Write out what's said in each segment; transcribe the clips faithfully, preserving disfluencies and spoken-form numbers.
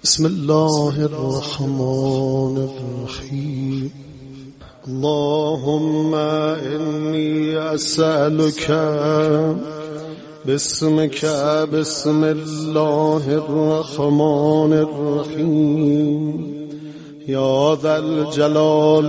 بسم الله الرحمن الرحيم. اللهم إني أسألك باسمك بسم الله الرحمن الرحيم يا ذا الجلال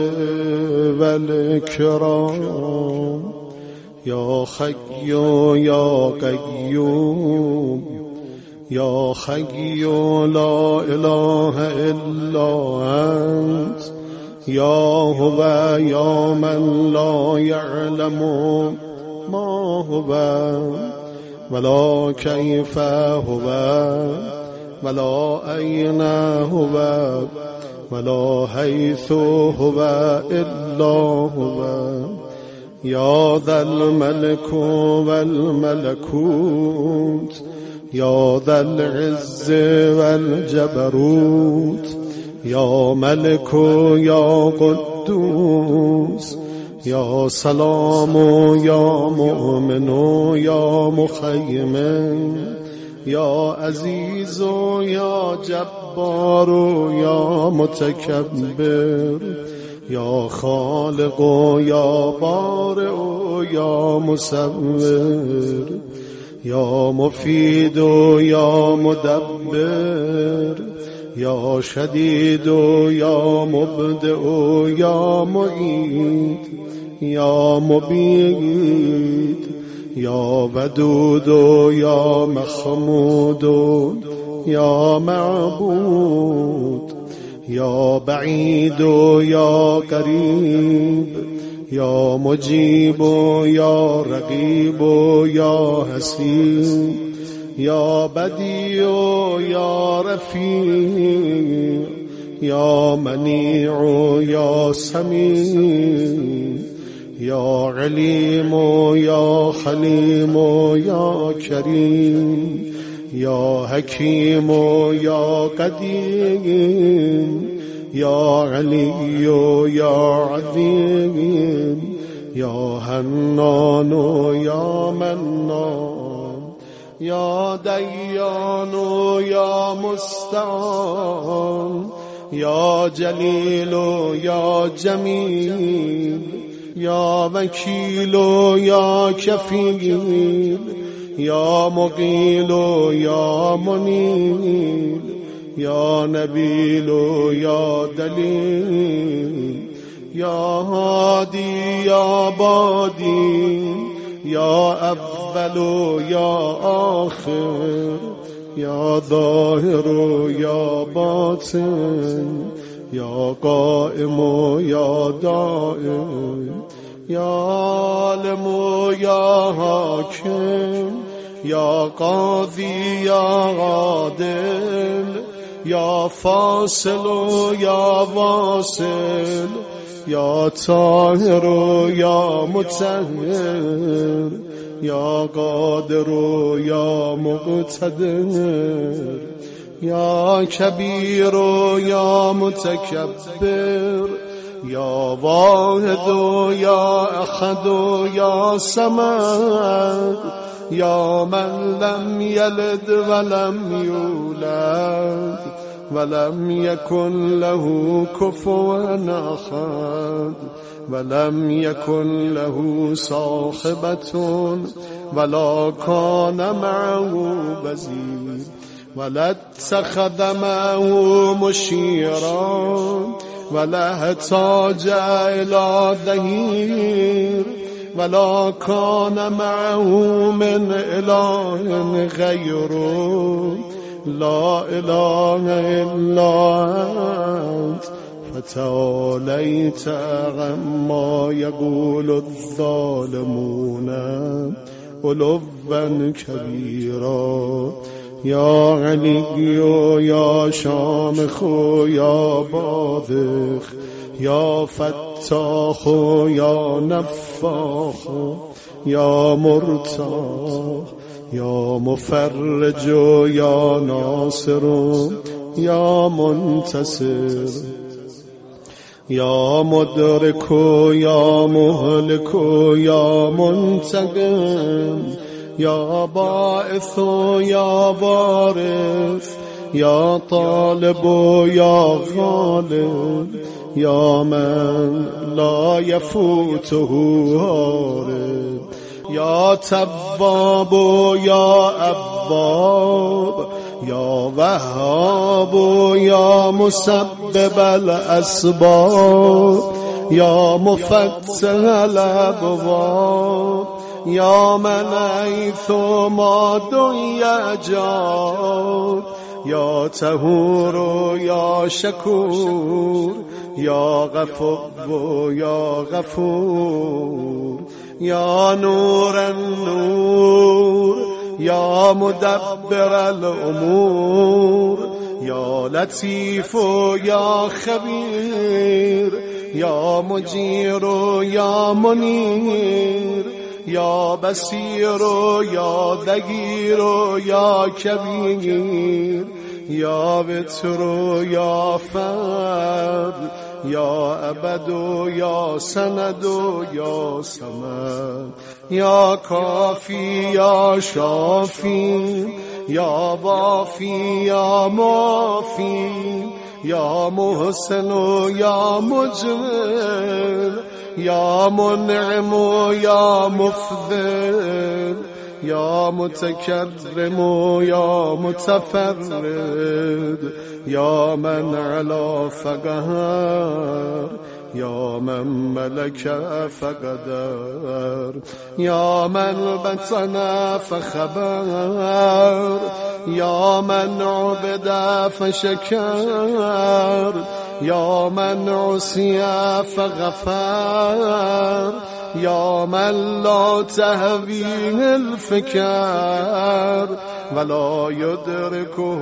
والإكرام يا حي يا قيوم يا حي لا إله إلا أنت يا هو يا من لا يعلم ما هو ولا كيف هو ولا أين هو ولا حيث هو إلا هو يا ذا الملك والملكوت يا ذا العز والجبروت يا ملك يا قدوس يا سلام يا مؤمن يا مخيمن يا عزيز يا جبار يا متكبر يا خالق يا بارئ يا مصور يا مفيد يا مدبر يا شديد يا مبدئ يا معيد يا مبيد يا ودود يا محمود يا معبود يا بعيد يا قريب يا مجيب يا رقيب يا حسيب يا بديع يا رفيع يا منيع يا سميع يا عليم يا حليم يا كريم يا حكيم يا قديم يا علي يا عظيم يا حنان يا منان يا ديان يا مستعان يا جليل يا جميل يا وكيل يا كفيل يا مقيل يا منيل يا نبيل يا دليل يا هادي يا بادي يا أول يا آخر يا ظاهر يا باطن يا قائم يا دائم يا عالم يا حاكم يا قاضي يا عادل يا فاصل يا واصل يا طاهر يا مطهر يا قادر يا مقتدر يا كبير يا متكبر يا واحد يا أحد يا صمد يا من لم يلد ولم يولد ولم يكن له كفوا أحد ولم يكن له صاحبة ولا كان معه وزير ولا اتخذ معه مشيرا ولا احتاج إلى ظهير ولا كان معه من إله غيره لا إله إلا أنت فتعاليت عما يقول الظالمون علوا كبيرا يا علي يا شامخ يا باذخ يا فتاح يا نفاح يا مرتاح يا مفرج يا ناصر يا منتصر يا مدرك يا مهلك يا منتقم يا باعث يا وارث یا طالب و یا غالب، یا من لا یفوته هارب، یا تواب و یا اواب، یا وهاب و یا مسبب الاسباب، یا مفتح الابواب، یا من حیث ما دعی اجاب، یا طهور و یا شکور، یا غفور و یا غفور، یا نور النور، یا مدبر الامور، یا لطیف و یا خبیر، یا مجیر و یا منیر، یا بصیر و یا دگیر و یا کبیر، یا وتر و یا فرد، یا ابد و یا سند و یا سمد، یا کافی یا شافی، یا وافی یا معافی، یا محسن و یا مجمل، یا منعم و یا مفضل، یا متکرم و یا متفرد، یا من علا فقهر، یا من ملک فقدر، یا من بطن فخبر، یا من عبد فشکر، یا من عصی فغفر، یا من لا تهویه الفکر ولا یدرکه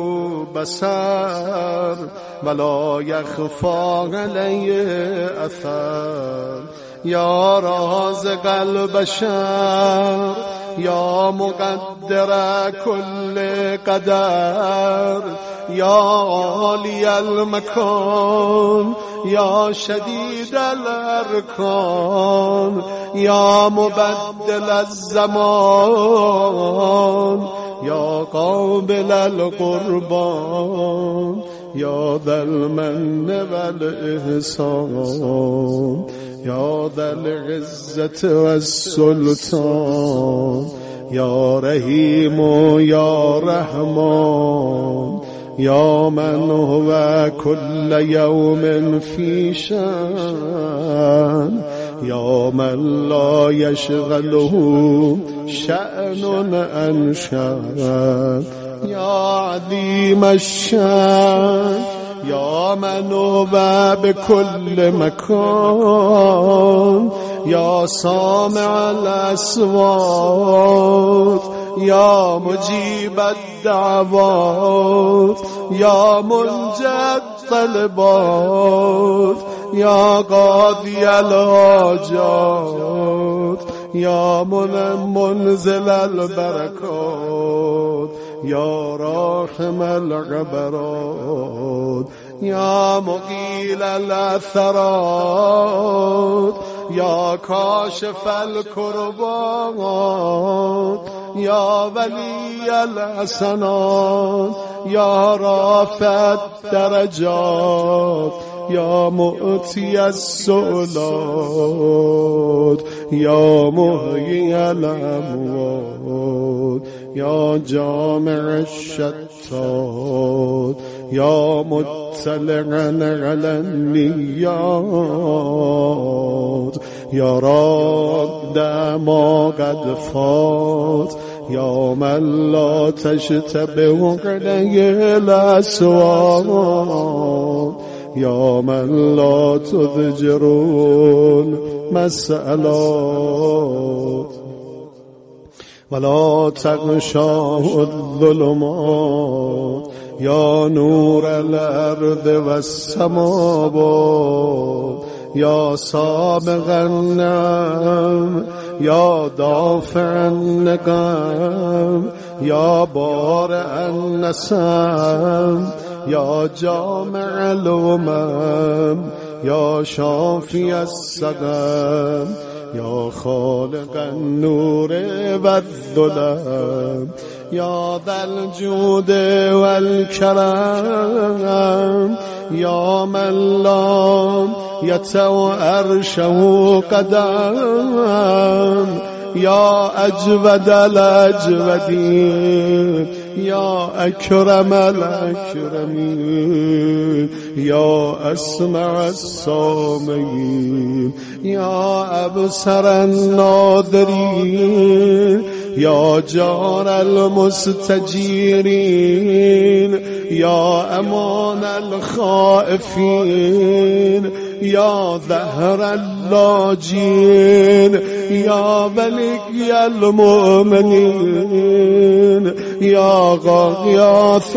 بصر ولا یخفا علیه اثر، یا رازق البشر، یا مقدر کل قدر، یا عالی المکان، یا شدید الارکان، یا مبدل الزمان، یا قابل القربان، یا ذا المن والاحسان، یا ذا العزة والسلطان، یا رحیم و یا رحمان، یا من هو کل یوم فی شأن، یا من لا یشغله شأن عن شأن، یا عظیم الشأن، یا من هو بكل مکان، یا سامع الاصوات، یا مجیب الدعوات، یا منجی الطلبات، یا قاضی الحاجات، یا منزل البرکات، یا راحم العبرات، یا مقیل العثرات، یا کاشف الکربات، یا ولی الحسنات، یا رافع الدرجات، یا مؤتی السؤلات، یا محیی الاموات، یا جامع الشتات، یا مطلعا علی النیات، یا راد ما قد فات، یا من لا تشتبه علیه الاسوات، یا من لا تضجر المسألات ولا تغشاه الظلمات، یا نور الارض والسماوات، یا سابق النعم، یا دافع النقم، یا بارئ النسم، یا جامع الامم، یا شافی السقم، یا خالق النور والظلم، يا ذا الجود والكرم يا من لا يتو أرشه قدم يا أجود الأجودين يا أكرم الأكرمين يا أسمع السامعين يا أبصر الناظرين يا جار المستجيرين يا أمان الخائفين يا ظهر اللاجين يا ولي المؤمنين يا غاية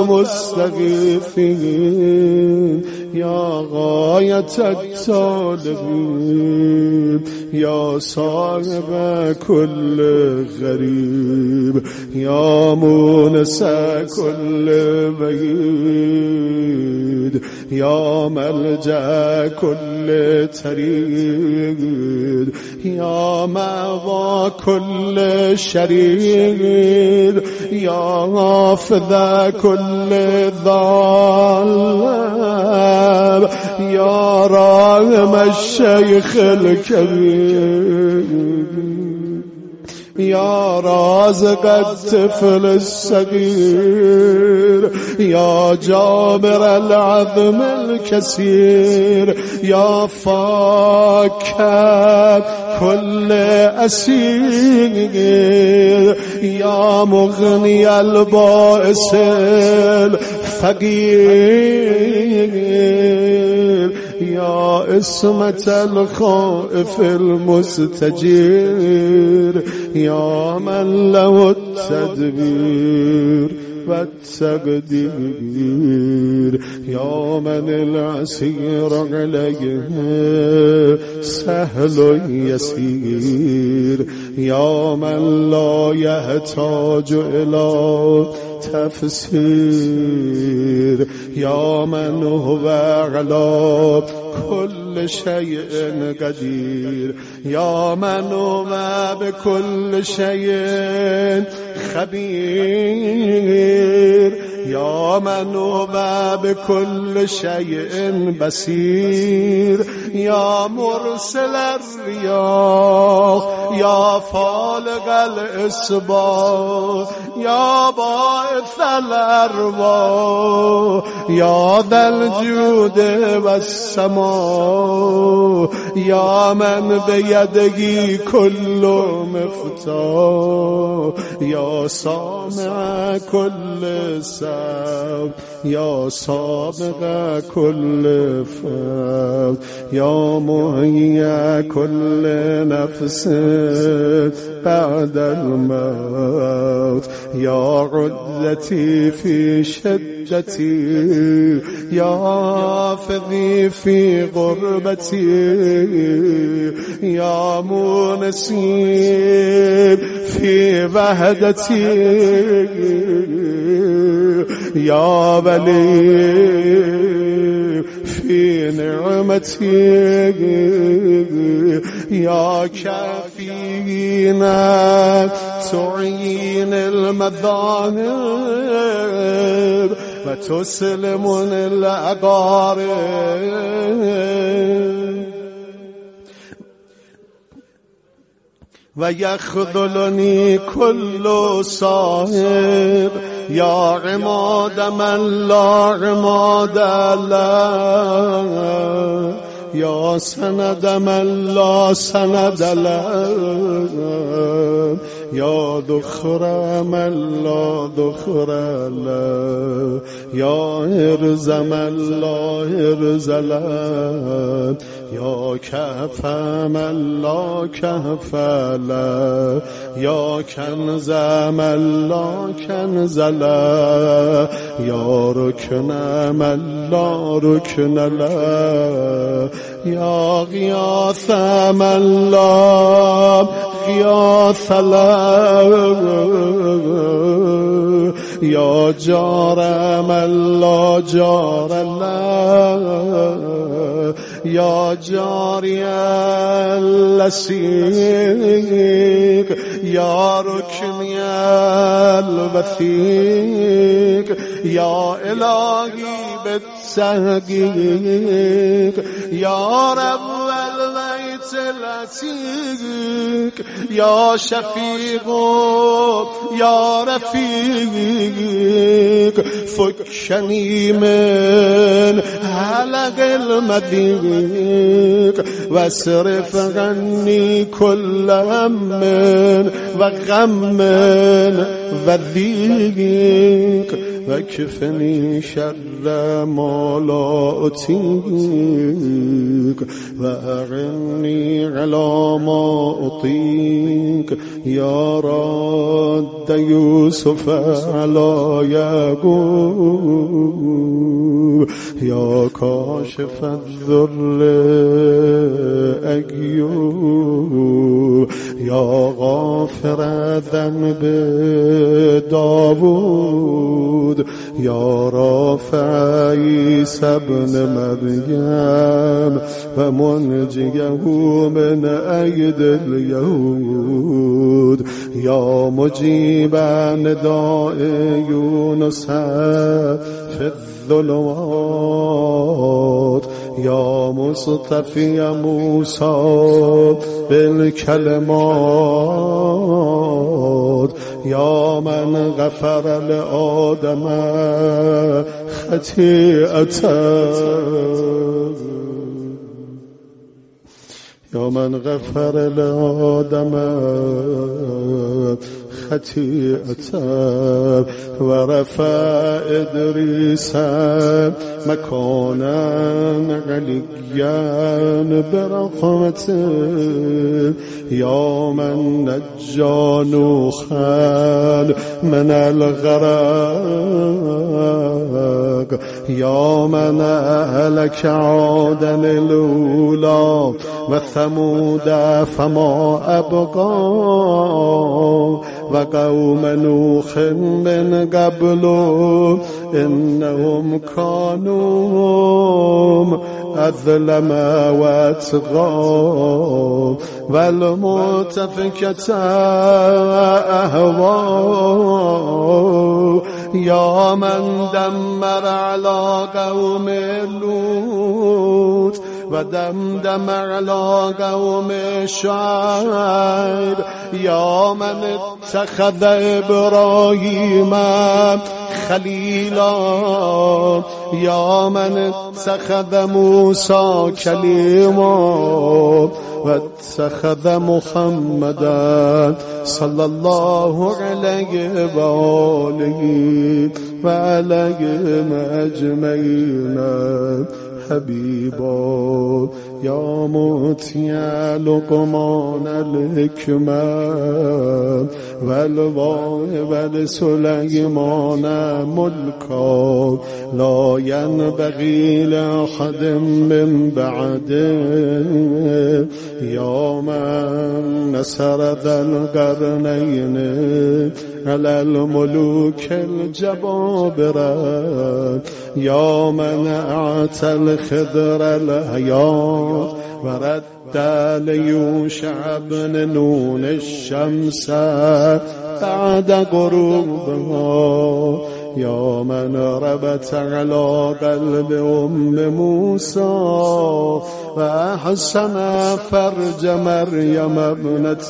المستغيثين يا غاية الطالبين يا صاحب كل غريب يا مونس كل بعيد يا ملجأ كل طريق يا مأوى كل شريد يا حافظ كل ظالم يا راحم الشيخ الكبير يا رازق الطفل الصغير يا جابر العظم الكثير يا فاك كل أسير يا مغني البائس الفقير يا اسمة الخائف المستجير يا من له التدبير والتقدير يا من العسير عليه سهل يسير يا من لا يحتاج إلى تفسير يا من هو على كل شيء قدير يا من هو بكل شيء خبير يا من هو بكل شيء بصير يا مرسل الرياح يا فالق الإصباح يا باعث الأرواح يا ذا الجود والسماء يا من بيده كل مفتاح يا سامع كل سمع يا سابق كل فم يا محيي كل نفس بعد الموت يا عدتي في شدتي يا حافظي في غربتي يا منسي في وحدتي يا ولي في نعمتي يا كافينا تعين المذاهب وتسلمون الأقارب ويخذلني كل صاحب يا عماد من لا عماد له يا سند من لا سند له يا ذخر من لا ذخر له يا هرز من لا هرز له يا كهف من لا كهف له يا كنز من لا كنز له يا ركن من لا ركن له يا غياث من لا غياث له يا جار من لا جار له يا جاري اللسيق يا ركني الوثيق يا إلهي بالتحقيق يا رب البيت العتيق يا شفيق يا رفيق فكني من هلق المضيق واصرف عني كل هم وغم وضيق واكفني شر ما لا أطيق وأعني على ما أطيق يا رد يوسف على يعقوب يا كاشف الذر أيوب يا غافر ذنب داود يا رافع عيسى ابن مريم ومنجيه من أيدي اليهود يا مجيب نداء يونس في الظلمات يا مصطفي موسى بالكلمات يا من غفر لآدم خطيئته يا من غفر لآدم خطيئته ورفع إدريس مكانا عليا برحمته يا من نجى نوحا من الغرق يا من أهلك عادا الأولى وثمود فما أبقى وقوم نوح من قبل إنهم كانوا أظلم واتقى والمؤتفكة أهوى يا من دمر على قوم لوط ودمدم على قوم شعيب يا من اتخذ إبراهيم خليلا يا من اتخذ موسى كليما واتخذ محمدا صلى الله عليه وآله وعليهم أجمعين حبيبا يا موتي لقمان الحكمة والواهب لسليمان ملكا لا ينبغي لأحد من بعده يا من نصر ذا القرنين على الملوك الجبابرة يا من أعطى الخضر الحياة ورد ليوشع بن نون الشمس بعد غروبها يا من ربت على قلب أم موسى وأحسن فرج مريم ابنة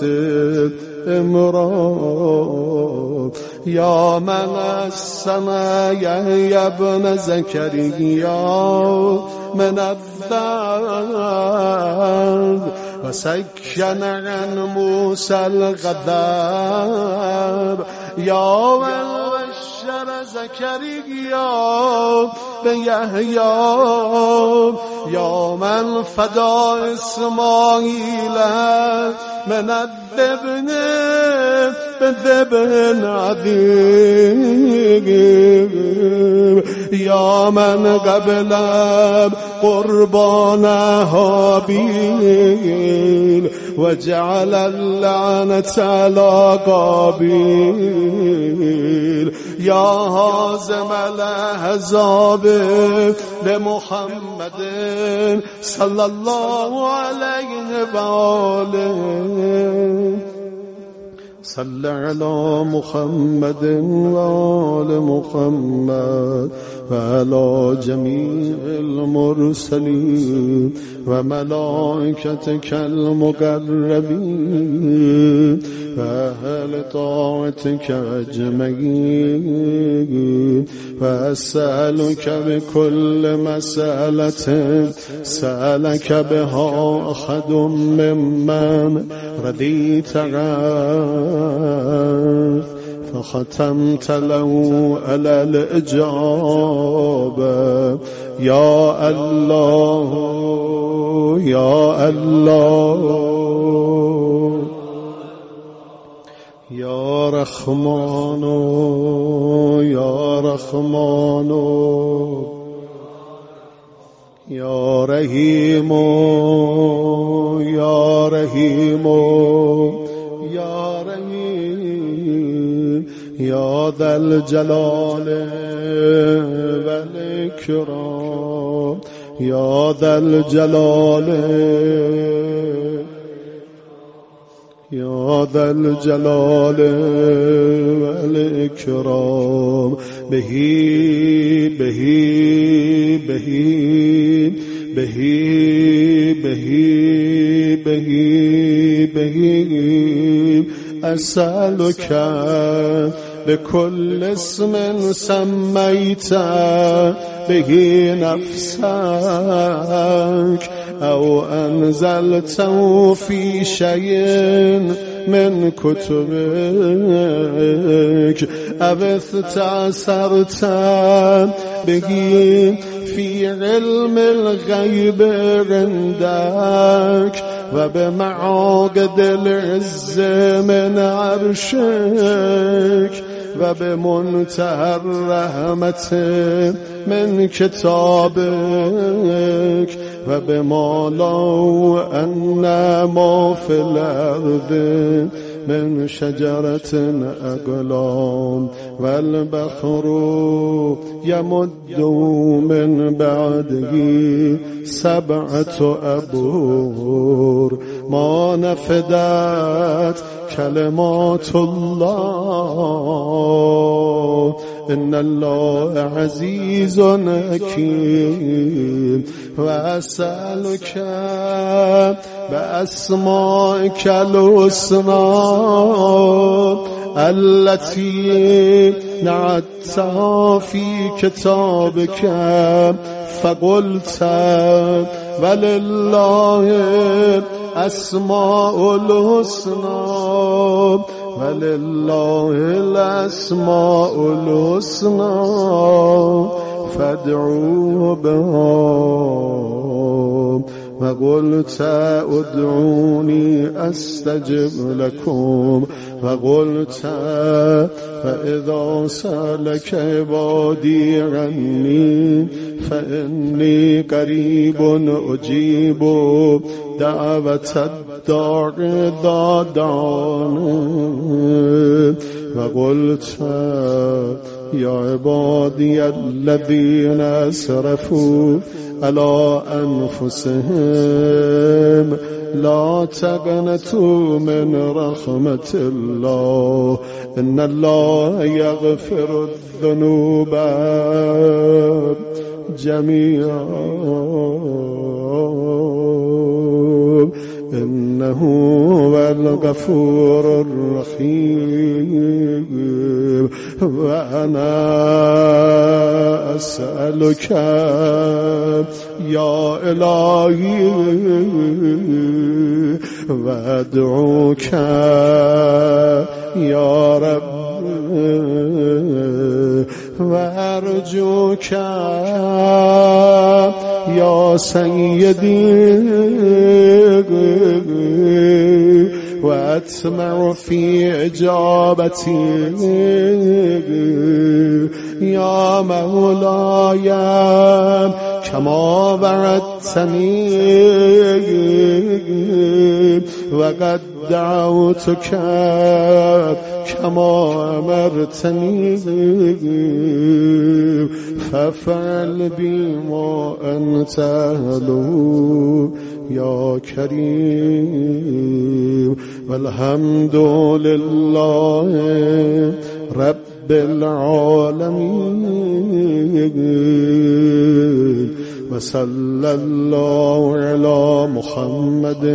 امرأة يا من السما يحيى ابن زكريا من الذنب وسكن عن موسى الغضب يا من بشر زكريا بيحيى يا من فدى إسماعيل من الذبن بذبن عظيم يا من قبل قربان هابيل وجعل اللعنة على قابيل يا هازم الأحزاب لمحمد صلى الله عليه وآله صل على محمد وآل محمد وعلى جميع المرسلين وملائكتك المقربين وأهل طاعتك أجمعين. وأسألك بكل مسألة سألك بها أحد ممن رضيت عنه فختمت له على الإجابة. يا الله يا الله يا رحمن يا رحمن يا رحيم يا رحيم يا رحيم يا ذا الجلال والإكرام يا ذا الجلال يا ذا الجلال والإكرام. به به به به به به به أسألك بكل اسم سميت به نفسك أو أنزلته في شيء من كتبك أو استأثرت به في علم الغيب عندك وبمعاقد العز من عرشك وبمنتهى الرحمة من كتابك وبما لو أن ما في الأرض من شجرة أقلام والبحر يمد من بعده سبعة أبحر ما نفدت كلمات الله إن الله عزيز حكيم. وأسألك بأسمائك الحسنى التي نعتها في كتابك فقلت ولله أسماء الحسنى ولله الأسماء الحسنى فادعوا بها. وقلت ادعوني أستجب لكم وقلت فإذا سألك عبادي عني فإني قريب أجيب دعوة الداع إذا دعاني. وقلت يا عبادي الذين أسرفوا على أنفسهم لا تقنطوا من رحمة الله إن الله يغفر الذنوب جميعا إنه هو الغفور الرحيم. وأنا أسألك يا إلهي وأدعوك يا رب وأرجوك يا سيدي وأتمع في إجابتي يا مولاي كما وعدتني وقد دعوتك كما أمرتني فافعل بي ما أنت أهله يا كريم. والحمد لله رب العالمين وصلى الله على محمد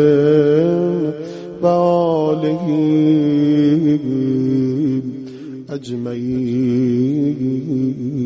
وآله أجمعين.